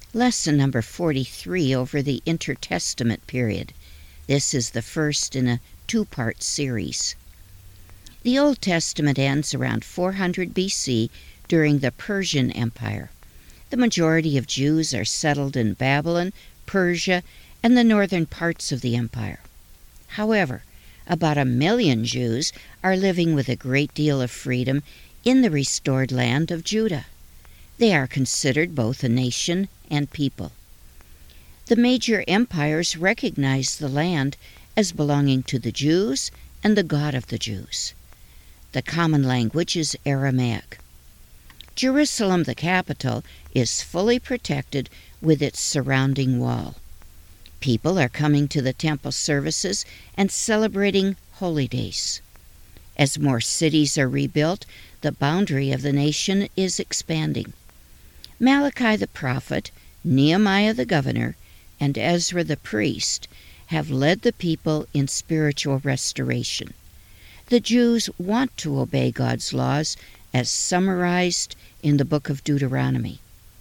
Lesson number 43 over the Intertestament period. This is the first in a two-part series. The Old Testament ends around 400 BC during the Persian Empire. The majority of Jews are settled in Babylon, Persia, and the northern parts of the empire. However, about 1 million Jews are living with a great deal of freedom in the restored land of Judah. They are considered both a nation and people. The major empires recognize the land as belonging to the Jews and the God of the Jews. The common language is Aramaic. Jerusalem, the capital, is fully protected with its surrounding wall. People are coming to the temple services and celebrating holy days. As more cities are rebuilt, the boundary of the nation is expanding. Malachi the prophet, Nehemiah the governor, and Ezra the priest have led the people in spiritual restoration. The Jews want to obey God's laws as summarized in the book of Deuteronomy.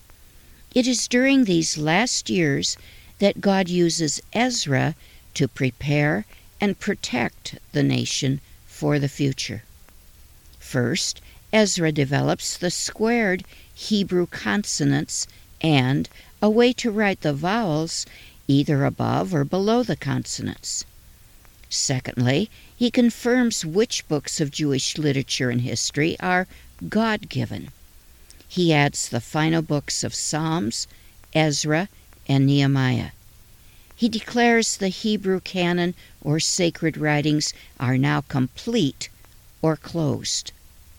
It is during these last years that God uses Ezra to prepare and protect the nation for the future. First, Ezra develops the squared Hebrew consonants and a way to write the vowels either above or below the consonants. Secondly, he confirms which books of Jewish literature and history are God-given. He adds the final books of Psalms, Ezra, and Nehemiah. He declares the Hebrew canon or sacred writings are now complete or closed.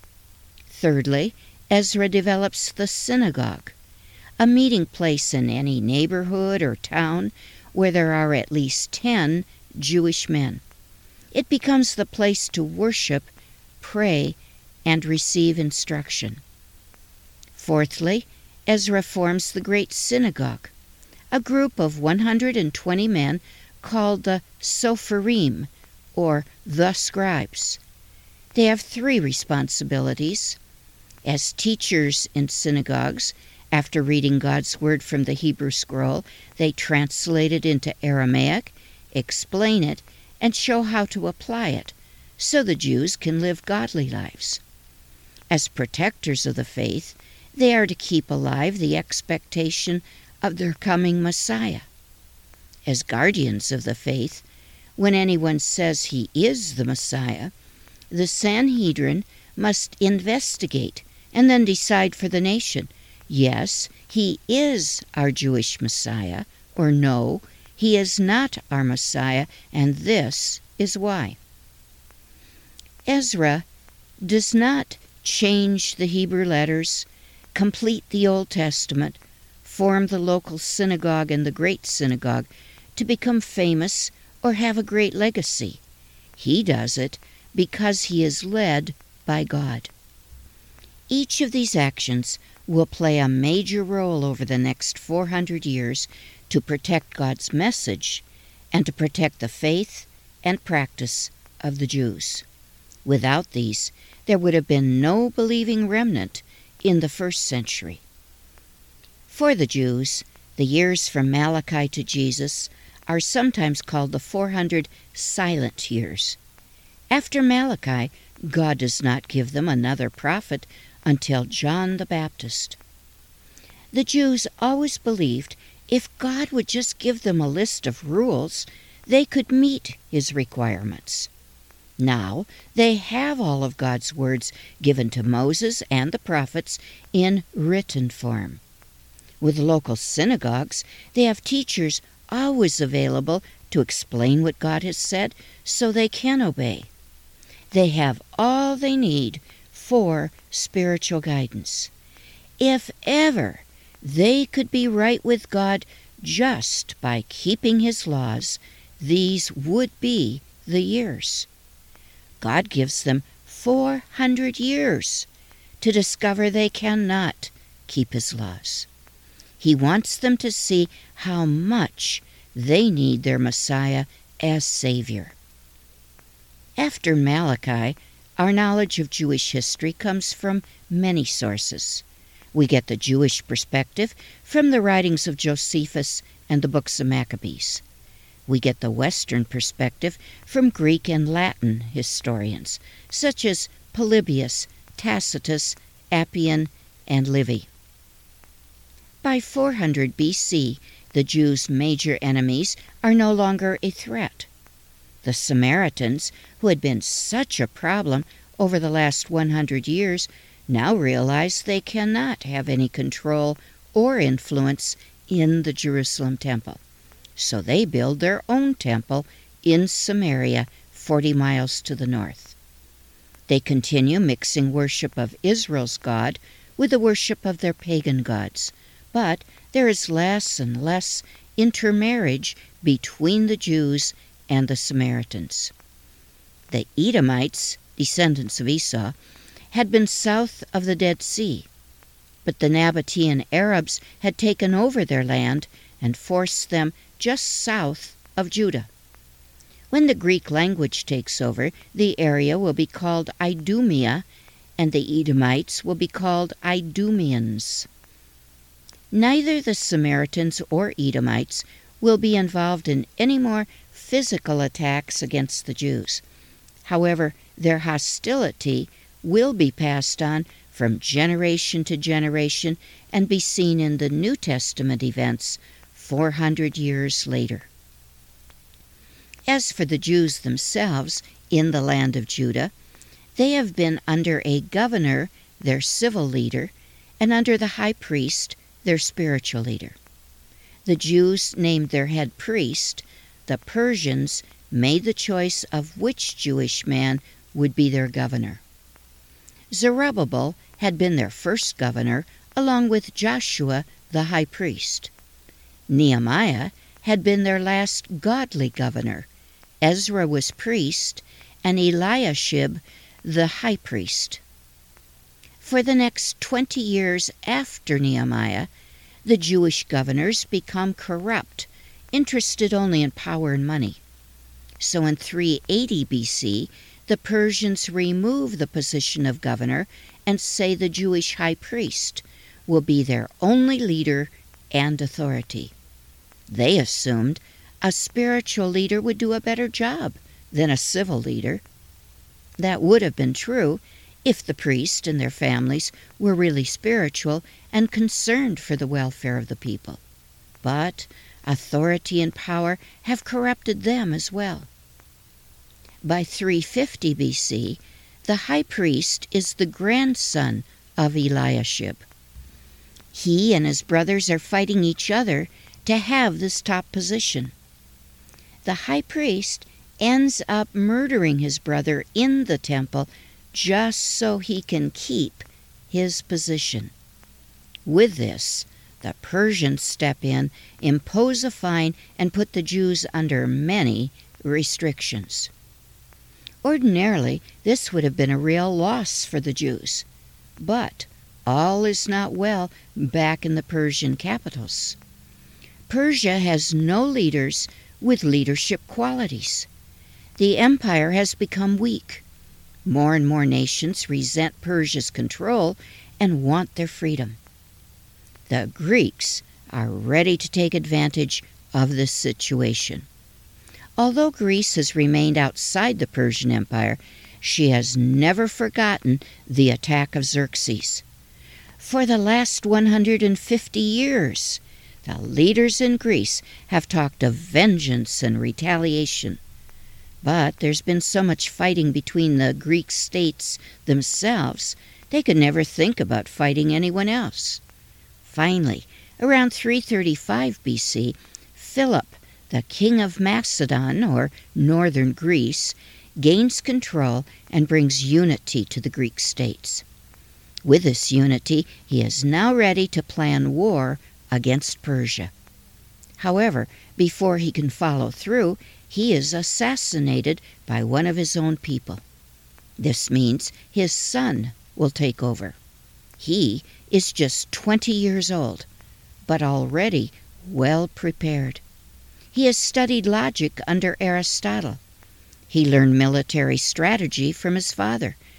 Thirdly, Ezra develops the synagogue, a meeting place in any neighborhood or town where there are at least 10 Jewish men. It becomes the place to worship, pray, and receive instruction. Fourthly, Ezra forms the Great Synagogue, a group of 120 men called the Sopharim, or the Scribes. They have 3 responsibilities. As teachers in synagogues, after reading God's word from the Hebrew scroll, they translate it into Aramaic, explain it, and show how to apply it, so the Jews can live godly lives. As protectors of the faith, they are to keep alive the expectation of their coming Messiah. As guardians of the faith, when anyone says he is the Messiah, the Sanhedrin must investigate and then decide for the nation, yes, he is our Jewish Messiah, or no, he is not our Messiah, and this is why. Ezra does not change the Hebrew letters, complete the Old Testament, form the local synagogue and the Great Synagogue to become famous or have a great legacy. He does it because he is led by God. Each of these actions will play a major role over the next 400 years to protect God's message and to protect the faith and practice of the Jews. Without these, there would have been no believing remnant in the first century. For the Jews, the years from Malachi to Jesus are sometimes called the 400 silent years. After Malachi, God does not give them another prophet until John the Baptist. The Jews always believed if God would just give them a list of rules, they could meet his requirements. Now they have all of God's words given to Moses and the prophets in written form. With local synagogues, they have teachers always available to explain what God has said so they can obey. They have all they need for spiritual guidance. If ever they could be right with God just by keeping his laws, these would be the years. God gives them 400 years to discover they cannot keep his laws. He wants them to see how much they need their Messiah as Savior. After Malachi, our knowledge of Jewish history comes from many sources. We get the Jewish perspective from the writings of Josephus and the books of Maccabees. We get the Western perspective from Greek and Latin historians, such as Polybius, Tacitus, Appian, and Livy. By 400 BC, the Jews' major enemies are no longer a threat. The Samaritans, who had been such a problem over the last 100 years, now realize they cannot have any control or influence in the Jerusalem temple. So they build their own temple in Samaria, 40 miles to the north. They continue mixing worship of Israel's God with the worship of their pagan gods, but there is less and less intermarriage between the Jews and the Samaritans. The Edomites, descendants of Esau, had been south of the Dead Sea, but the Nabatean Arabs had taken over their land and forced them just south of Judah. When the Greek language takes over, the area will be called Idumea, and the Edomites will be called Idumeans. Neither the Samaritans or Edomites will be involved in any more physical attacks against the Jews. However, their hostility will be passed on from generation to generation and be seen in the New Testament events 400 years later. As for the Jews themselves in the land of Judah, they have been under a governor, their civil leader, and under the high priest, their spiritual leader. The Jews named their head priest. The Persians made the choice of which Jewish man would be their governor. Zerubbabel had been their first governor, along with Joshua, the high priest. Nehemiah had been their last godly governor. Ezra was priest, and Eliashib the high priest. For the next 20 years after Nehemiah, the Jewish governors become corrupt, interested only in power and money. So in 380 BC, the Persians remove the position of governor and say the Jewish high priest will be their only leader and authority. They assumed a spiritual leader would do a better job than a civil leader. That would have been true if the priests and their families were really spiritual and concerned for the welfare of the people. But authority and power have corrupted them as well. By 350 BC, the high priest is the grandson of Eliashib. He and his brothers are fighting each other to have this top position. The high priest ends up murdering his brother in the temple just so he can keep his position. With this, the Persians step in, impose a fine, and put the Jews under many restrictions. Ordinarily, this would have been a real loss for the Jews, but all is not well back in the Persian capitals. Persia has no leaders with leadership qualities. The empire has become weak. More and more nations resent Persia's control and want their freedom. The Greeks are ready to take advantage of this situation. Although Greece has remained outside the Persian Empire, she has never forgotten the attack of Xerxes. For the last 150 years, the leaders in Greece have talked of vengeance and retaliation. But there's been so much fighting between the Greek states themselves, they could never think about fighting anyone else. Finally, around 335 BC, Philip, the king of Macedon, or northern Greece, gains control and brings unity to the Greek states. With this unity, he is now ready to plan war against Persia. However, before he can follow through, he is assassinated by one of his own people. This means his son will take over. He is just 20 years old, but already well prepared. He has studied logic under Aristotle. He learned military strategy from his father.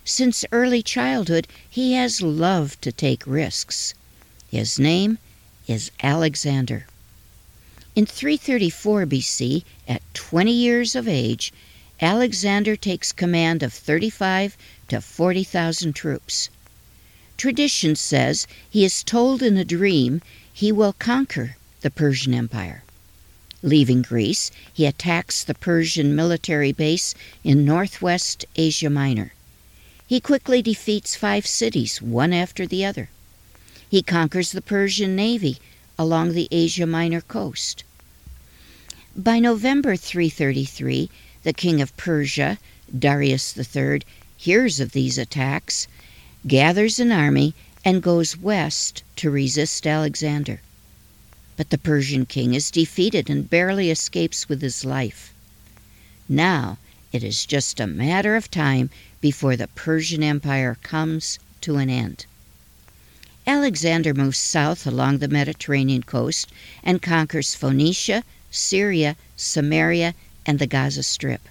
Since early childhood, he has loved to take risks. His name is Alexander. In 334 BC, at 20 years of age, Alexander takes command of 35 to 40,000 troops. Tradition says he is told in a dream he will conquer the Persian Empire. Leaving Greece, he attacks the Persian military base in northwest Asia Minor. He quickly defeats 5 cities, one after the other. He conquers the Persian navy along the Asia Minor coast. By November 333, the king of Persia, Darius III, hears of these attacks, gathers an army, and goes west to resist Alexander. But the Persian king is defeated and barely escapes with his life. Now it is just a matter of time before the Persian Empire comes to an end. Alexander moves south along the Mediterranean coast and conquers Phoenicia, Syria, Samaria, and the Gaza Strip.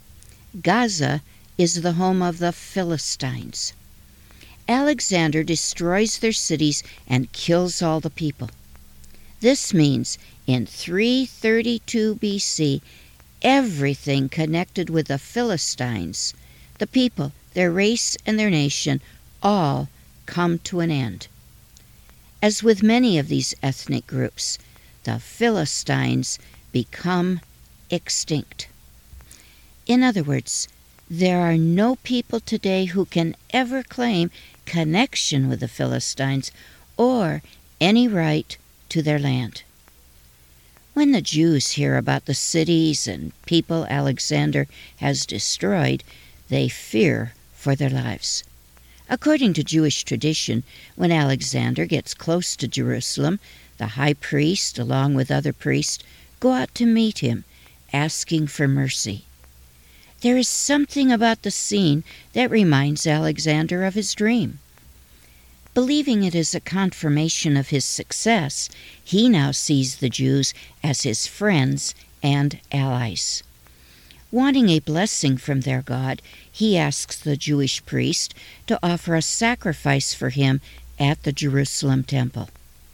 Gaza is the home of the Philistines. Alexander destroys their cities and kills all the people. This means in 332 BC, everything connected with the Philistines, the people, their race, and their nation, all come to an end. As with many of these ethnic groups, the Philistines become extinct. In other words, there are no people today who can ever claim connection with the Philistines or any right to their land. When the Jews hear about the cities and people Alexander has destroyed, they fear for their lives. According to Jewish tradition, when Alexander gets close to Jerusalem, the high priest, along with other priests, go out to meet him, asking for mercy. There is something about the scene that reminds Alexander of his dream. Believing it is a confirmation of his success, he now sees the Jews as his friends and allies. Wanting a blessing from their God, he asks the Jewish priest to offer a sacrifice for him at the Jerusalem temple.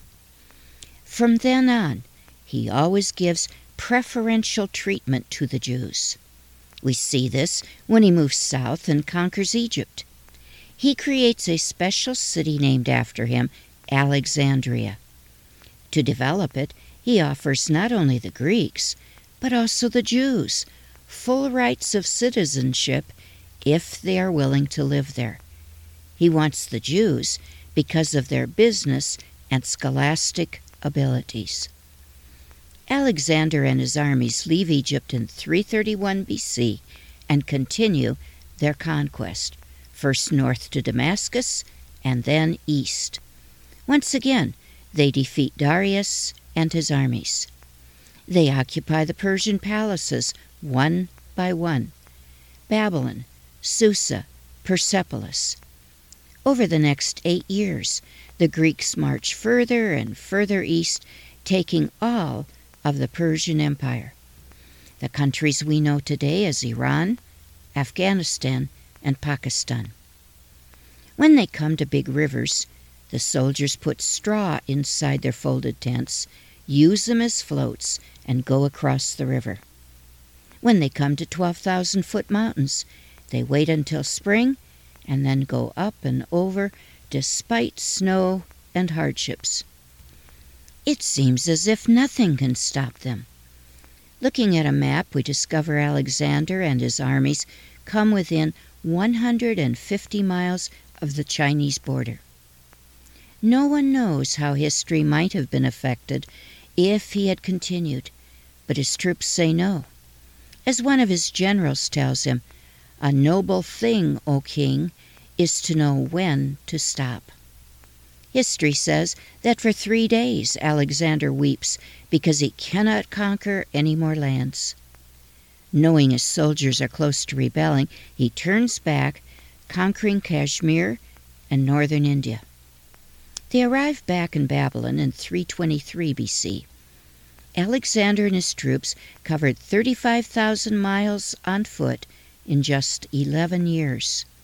From then on, he always gives preferential treatment to the Jews. We see this when he moves south and conquers Egypt. He creates a special city named after him, Alexandria. To develop it, he offers not only the Greeks, but also the Jews full rights of citizenship if they are willing to live there. He wants the Jews because of their business and scholastic abilities. Alexander and his armies leave Egypt in 331 BC and continue their conquest, first north to Damascus and then east. Once again, they defeat Darius and his armies. They occupy the Persian palaces one by one: Babylon, Susa, Persepolis. Over the next 8 years, the Greeks march further and further east, taking all of the Persian Empire. The countries we know today as Iran, Afghanistan, and Pakistan. When they come to big rivers, the soldiers put straw inside their folded tents, use them as floats, and go across the river. When they come to 12,000-foot mountains, they wait until spring and then go up and over despite snow and hardships. It seems as if nothing can stop them. Looking at a map, we discover Alexander and his armies come within 150 miles of the Chinese border. No one knows how history might have been affected if he had continued, but his troops say no. As one of his generals tells him, "A noble thing, O king, is to know when to stop." History says that for 3 days Alexander weeps because he cannot conquer any more lands. Knowing his soldiers are close to rebelling, he turns back, conquering Kashmir and northern India. They arrive back in Babylon in 323 BC. Alexander and his troops covered 35,000 miles on foot in just 11 years.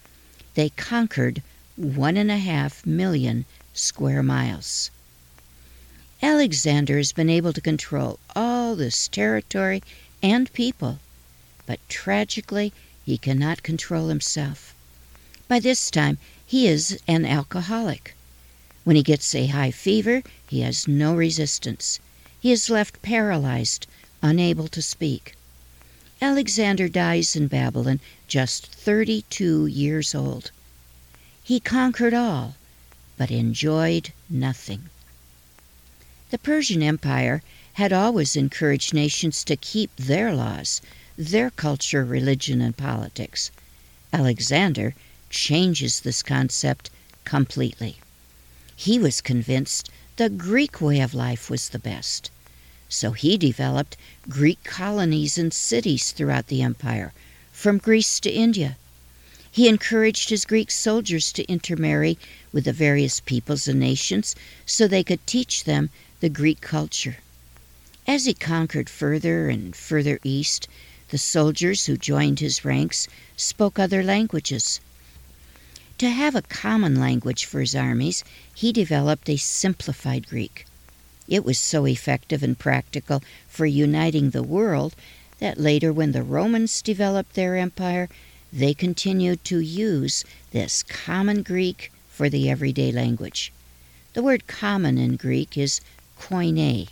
They conquered 1.5 million square miles. Alexander has been able to control all this territory and people, but tragically, he cannot control himself. By this time, he is an alcoholic. When he gets a high fever, he has no resistance. He is left paralyzed, unable to speak. Alexander dies in Babylon just 32 years old. He conquered all, but enjoyed nothing. The Persian Empire had always encouraged nations to keep their laws, their culture, religion, and politics. Alexander changes this concept completely. He was convinced the Greek way of life was the best. So he developed Greek colonies and cities throughout the empire, from Greece to India. He encouraged his Greek soldiers to intermarry with the various peoples and nations so they could teach them the Greek culture. As he conquered further and further east, the soldiers who joined his ranks spoke other languages. To have a common language for his armies, he developed a simplified Greek. It was so effective and practical for uniting the world that later, when the Romans developed their empire, they continued to use this common Greek for the everyday language. The word common in Greek is koine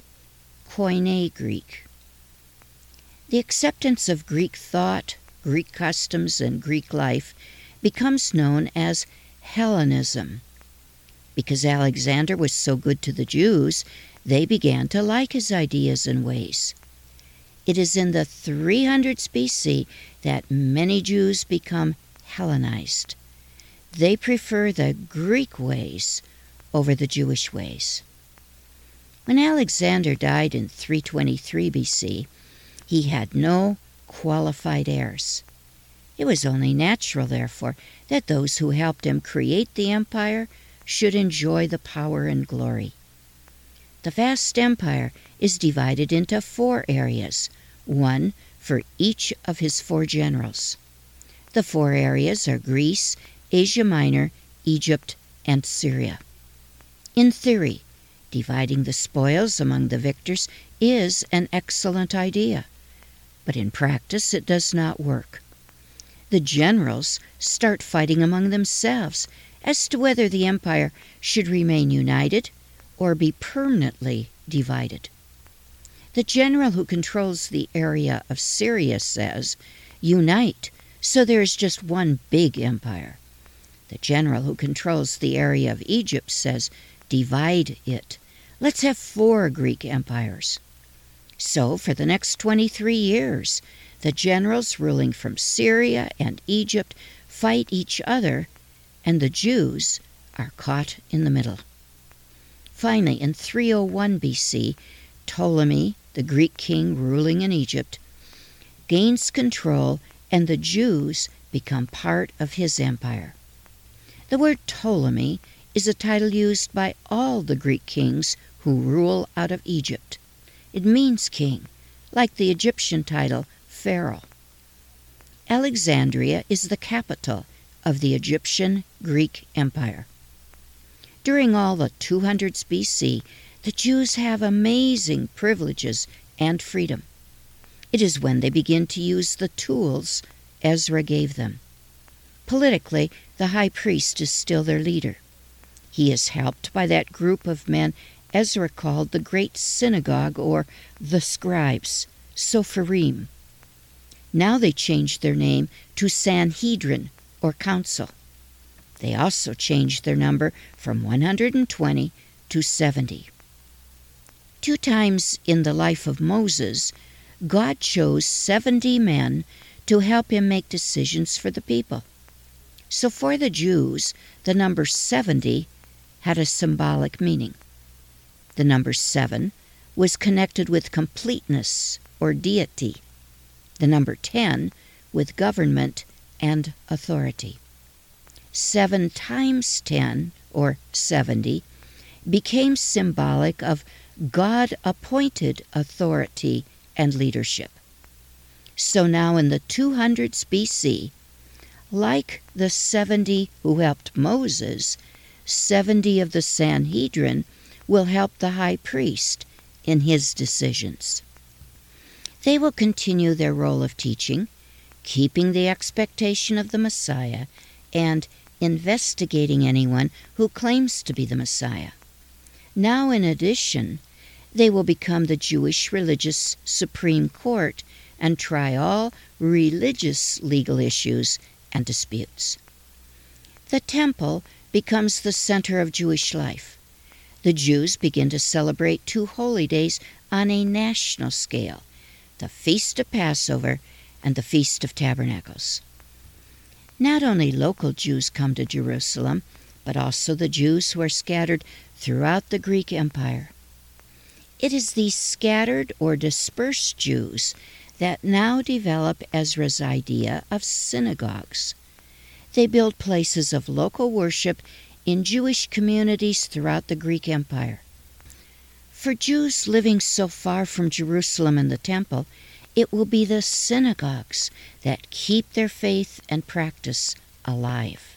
Greek. The acceptance of Greek thought, Greek customs, and Greek life becomes known as Hellenism. Because Alexander was so good to the Jews, they began to like his ideas and ways. It is in the 300s BC that many Jews become Hellenized. They prefer the Greek ways over the Jewish ways. When Alexander died in 323 BC, he had no qualified heirs. It was only natural, therefore, that those who helped him create the empire should enjoy the power and glory. The vast empire is divided into 4 areas, one for each of his 4 generals. The 4 areas are Greece, Asia Minor, Egypt, and Syria. In theory, dividing the spoils among the victors is an excellent idea, but in practice it does not work. The generals start fighting among themselves as to whether the empire should remain united or be permanently divided. The general who controls the area of Syria says, "Unite, so there is just one big empire." The general who controls the area of Egypt says, "Divide it. Let's have 4 Greek empires." So for the next 23 years, the generals ruling from Syria and Egypt fight each other, and the Jews are caught in the middle. Finally, in 301 BC, Ptolemy, the Greek king ruling in Egypt, gains control, and the Jews become part of his empire. The word Ptolemy is a title used by all the Greek kings who rule out of Egypt. It means king, like the Egyptian title Pharaoh. Alexandria is the capital of the Egyptian Greek Empire. During all the 200s BC, the Jews have amazing privileges and freedom. It is when they begin to use the tools Ezra gave them. Politically, the high priest is still their leader. He is helped by that group of men Ezra called the Great Synagogue, or the Scribes, Sopharim. Now they changed their name to Sanhedrin, or Council. They also changed their number from 120 to 70. 2 times in the life of Moses, God chose 70 men to help him make decisions for the people. So for the Jews, the number 70 had a symbolic meaning. The number 7 was connected with completeness or deity. The number 10 with government and authority. 7 times 10, or 70, became symbolic of God-appointed authority and leadership. So now in the 200s BC, Like the 70 who helped Moses, 70 of the Sanhedrin will help the high priest in his decisions. They will continue their role of teaching, keeping the expectation of the Messiah, and investigating anyone who claims to be the Messiah. Now, in addition, they will become the Jewish religious Supreme Court and try all religious legal issues and disputes. The temple becomes the center of Jewish life. The Jews begin to celebrate 2 holy days on a national scale, the Feast of Passover and the Feast of Tabernacles. Not only local Jews come to Jerusalem, but also the Jews who are scattered throughout the Greek Empire. It is these scattered or dispersed Jews that now develop Ezra's idea of synagogues. They build places of local worship in Jewish communities throughout the Greek Empire. For Jews living so far from Jerusalem and the temple, it will be the synagogues that keep their faith and practice alive.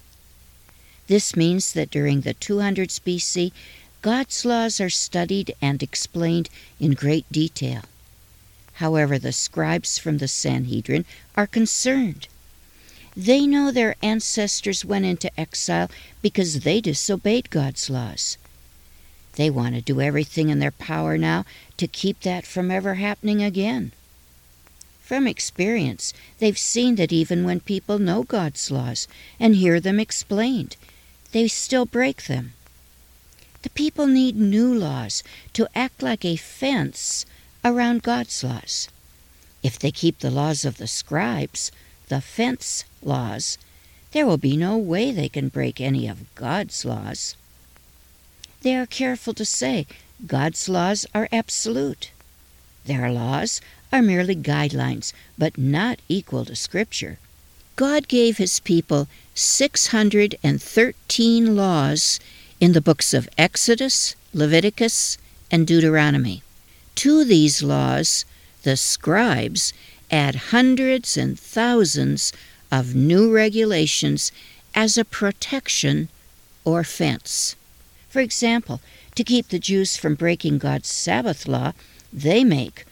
This means that during the 200s BC, God's laws are studied and explained in great detail. However, the scribes from the Sanhedrin are concerned. They know their ancestors went into exile because they disobeyed God's laws. They want to do everything in their power now to keep that from ever happening again. From experience, they've seen that even when people know God's laws and hear them explained, they still break them. The people need new laws to act like a fence around God's laws. If they keep the laws of the scribes, the fence laws, there will be no way they can break any of God's laws. They are careful to say God's laws are absolute. Their laws are merely guidelines, but not equal to Scripture. God gave His people 613 laws in the books of Exodus, Leviticus, and Deuteronomy. To these laws, the scribes add hundreds and thousands of new regulations as a protection or fence. For example, to keep the Jews from breaking God's Sabbath law, they make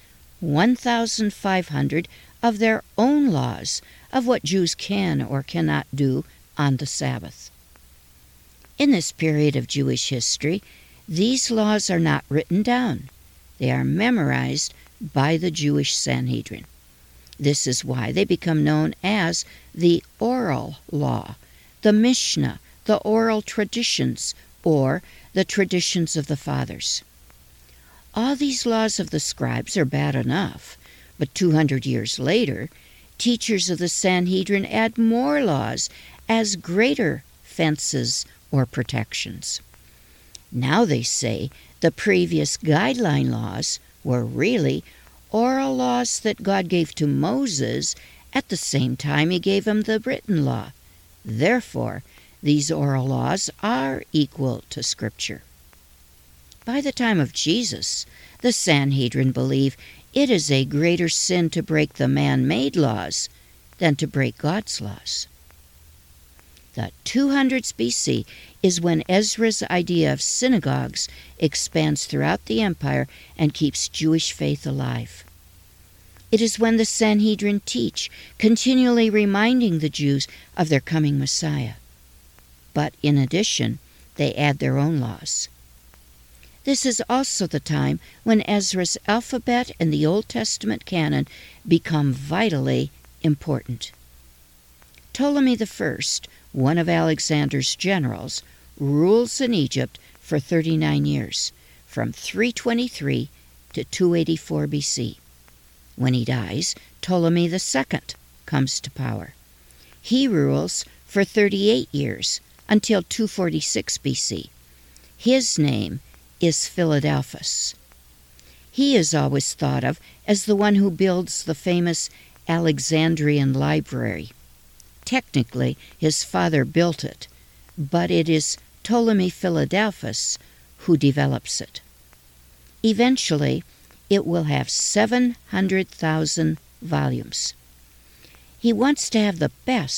1,500 of their own laws of what Jews can or cannot do on the Sabbath. In this period of Jewish history, these laws are not written down. They are memorized by the Jewish Sanhedrin. This is why they become known as the oral law, the Mishnah, the oral traditions, or the traditions of the fathers. All these laws of the scribes are bad enough, but 200 years later, teachers of the Sanhedrin add more laws as greater fences or protections. Now they say the previous guideline laws were really oral laws that God gave to Moses at the same time He gave him the written law. Therefore, these oral laws are equal to Scripture. By the time of Jesus, the Sanhedrin believe it is a greater sin to break the man-made laws than to break God's laws. The 200s BC is when Ezra's idea of synagogues expands throughout the empire and keeps Jewish faith alive. It is when the Sanhedrin teach, continually reminding the Jews of their coming Messiah. But in addition, they add their own laws. This is also the time when Ezra's alphabet and the Old Testament canon become vitally important. Ptolemy I, one of Alexander's generals, rules in Egypt for 39 years, from 323 to 284 BC. When he dies, Ptolemy II comes to power. He rules for 38 years, until 246 BC. His name is Philadelphus. He is always thought of as the one who builds the famous Alexandrian Library. Technically, his father built it, but it is Ptolemy Philadelphus who develops it. Eventually, it will have 700,000 volumes. He wants to have the best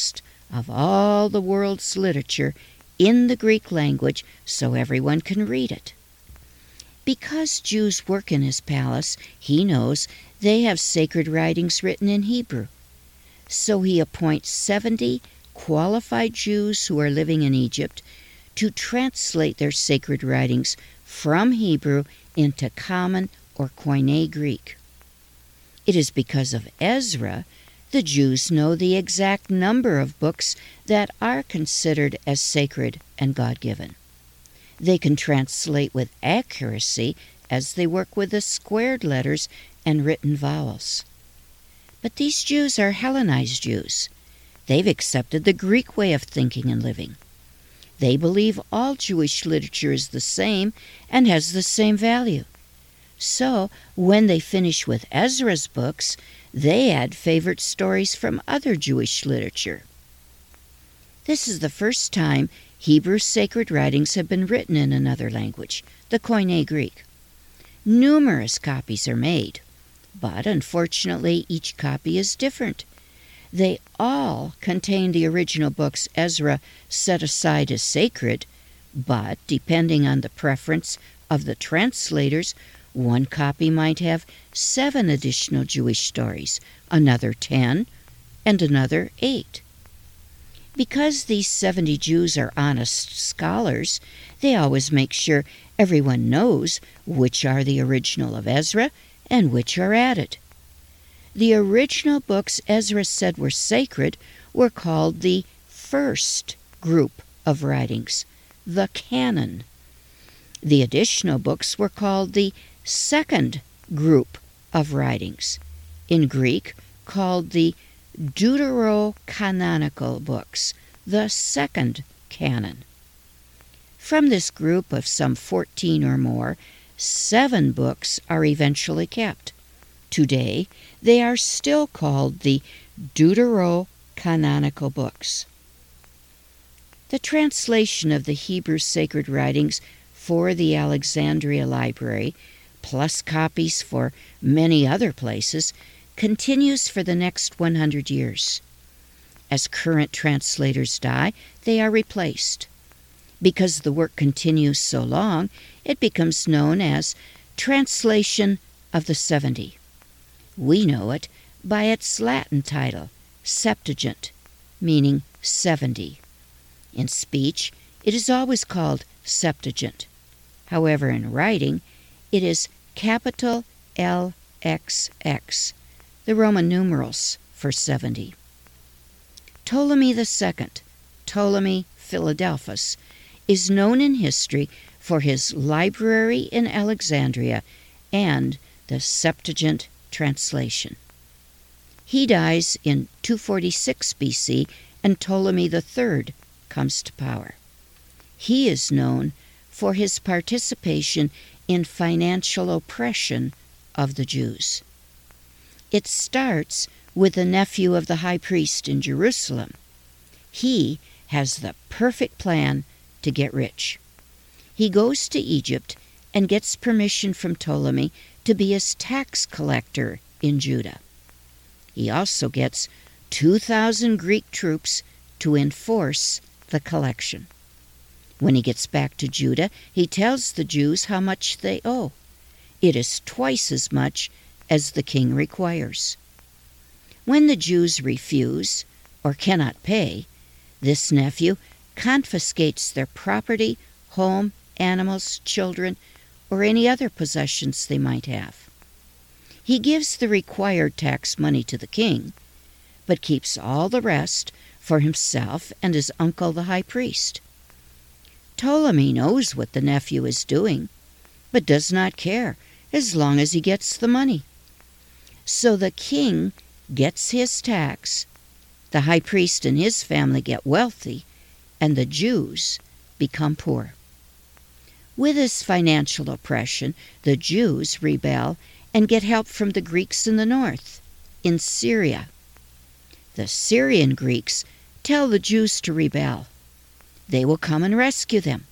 of all the world's literature in the Greek language so everyone can read it. Because Jews work in his palace, he knows they have sacred writings written in Hebrew. So he appoints 70 qualified Jews who are living in Egypt to translate their sacred writings from Hebrew into Common or Koine Greek. It is because of Ezra the Jews know the exact number of books that are considered as sacred and God-given. They can translate with accuracy as they work with the squared letters and written vowels. But these Jews are Hellenized Jews. They've accepted the Greek way of thinking and living. They believe all Jewish literature is the same and has the same value. So, when they finish with Ezra's books, they add favorite stories from other Jewish literature. This is the first time Hebrew sacred writings have been written in another language, the Koine Greek. Numerous copies are made, but unfortunately each copy is different. They all contain the original books Ezra set aside as sacred, but depending on the preference of the translators, one copy might have 7 additional Jewish stories, another 10, and another 8. Because these 70 Jews are honest scholars, they always make sure everyone knows which are the original of Ezra and which are added. The original books Ezra said were sacred were called the first group of writings, the canon. The additional books were called the second group of writings, in Greek called the deuterocanonical books, the second canon. From this group of some 14 or more, 7 books are eventually kept. Today, they are still called the deuterocanonical books. The translation of the Hebrew sacred writings for the Alexandria Library, plus copies for many other places, continues for the next 100 years. As current translators die, they are replaced. Because the work continues so long, it becomes known as Translation of the 70. We know it by its Latin title, Septuagint, meaning 70. In speech, it is always called Septuagint. However, in writing, it is capital LXX, the Roman numerals for 70. Ptolemy II, Ptolemy Philadelphus, is known in history for his library in Alexandria and the Septuagint translation. He dies in 246 BC, and Ptolemy III comes to power. He is known for his participation in financial oppression of the Jews. It starts with the nephew of the high priest in Jerusalem. He has the perfect plan to get rich. He goes to Egypt and gets permission from Ptolemy to be his tax collector in Judah. He also gets 2,000 Greek troops to enforce the collection. When he gets back to Judah, he tells the Jews how much they owe. It is twice as much as the king requires. When the Jews refuse or cannot pay, this nephew confiscates their property, home, animals, children, or any other possessions they might have. He gives the required tax money to the king, but keeps all the rest for himself and his uncle the high priest. Ptolemy knows what the nephew is doing, but does not care as long as he gets the money. So the king gets his tax, the high priest and his family get wealthy, and the Jews become poor. With this financial oppression, the Jews rebel and get help from the Greeks in the north, in Syria. The Syrian Greeks tell the Jews to rebel. They will come and rescue them.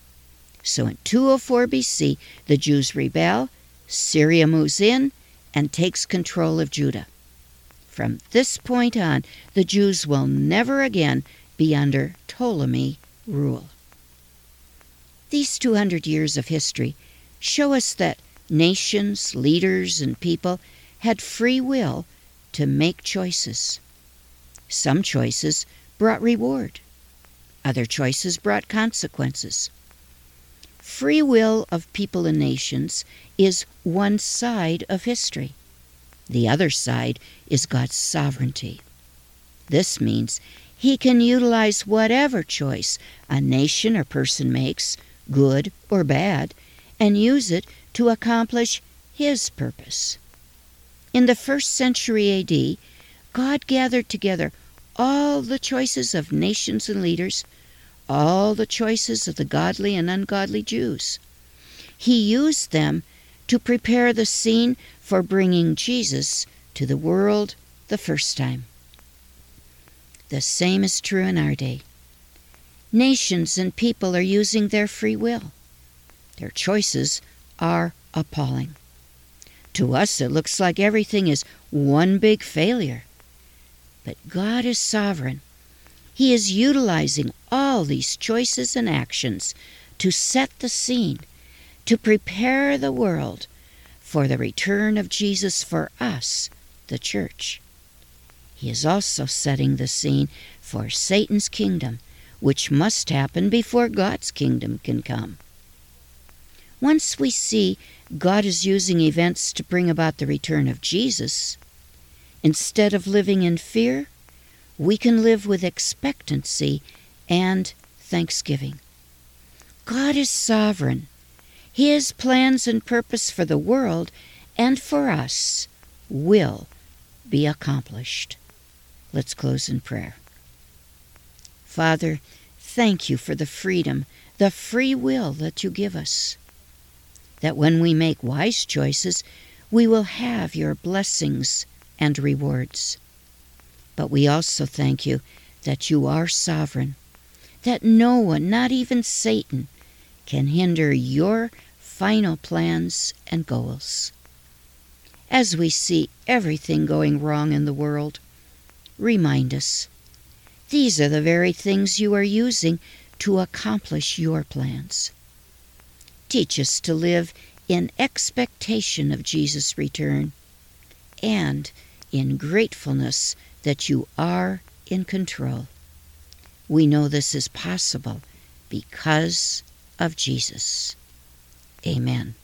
So in 204 BC, the Jews rebel, Syria moves in and takes control of Judah. From this point on, the Jews will never again be under Ptolemy rule. These 200 years of history show us that nations, leaders, and people had free will to make choices. Some choices brought reward. Other choices brought consequences. Free will of people and nations is one side of history. The other side is God's sovereignty. This means He can utilize whatever choice a nation or person makes, good or bad, and use it to accomplish His purpose. In the 1st century A.D., God gathered together all the choices of nations and leaders, all the choices of the godly and ungodly Jews. He used them to prepare the scene for bringing Jesus to the world the first time. The same is true in our day. Nations and people are using their free will. Their choices are appalling. To us, it looks like everything is one big failure. But God is sovereign. He is utilizing all these choices and actions to set the scene, to prepare the world for the return of Jesus for us, the church. He is also setting the scene for Satan's kingdom, which must happen before God's kingdom can come. Once we see God is using events to bring about the return of Jesus, instead of living in fear, we can live with expectancy and thanksgiving. God is sovereign. His plans and purpose for the world and for us will be accomplished. Let's close in prayer. Father, thank you for the freedom, the free will that you give us. That when we make wise choices, we will have your blessings and rewards. But we also thank you that you are sovereign, that no one, not even Satan, can hinder your final plans and goals. As we see everything going wrong in the world, remind us, these are the very things you are using to accomplish your plans. Teach us to live in expectation of Jesus' return and in gratefulness that you are in control. We know this is possible because of Jesus. Amen.